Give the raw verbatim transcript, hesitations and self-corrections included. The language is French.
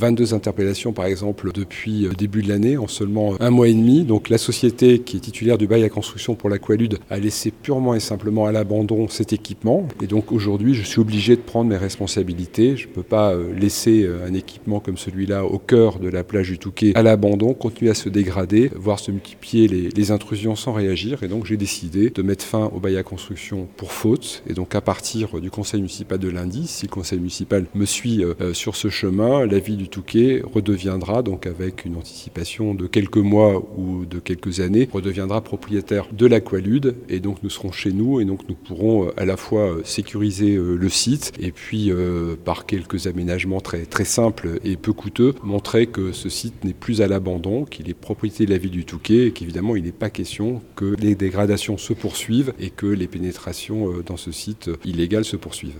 vingt-deux interpellations par exemple depuis le début de l'année, en seulement un mois et demi. Donc la société qui est titulaire du bail à construction pour l'Aqualude a laissé purement et simplement à l'abandon cet équipement. Et donc aujourd'hui, je suis obligé de prendre mes responsabilités. Je ne peux pas laisser un équipement comme celui-là au cœur de la plage du Touquet à l'abandon, continuer à se dégrader, voire se multiplier les, les intrusions sans réagir. Et donc j'ai décidé de mettre fin au bail à construction pour faute. Et donc à partir du conseil municipal de lundi, si le conseil municipal me suit euh, sur ce chemin, la ville du Touquet redeviendra, donc avec une anticipation de quelques mois ou de quelques années, redeviendra propriétaire de l'Aqualude. Et donc nous serons chez nous et donc nous pourrons euh, à la fois sécuriser euh, le site et puis euh, par quelques aménagements très, très simples et peu coûteux, montrer que ce site n'est plus à l'abandon, qu'il est propriété de la ville du Touquet et qu'évidemment il n'est pas question que les dégradations se poursuivent et que les pénétrations dans ce site illégal se poursuivent.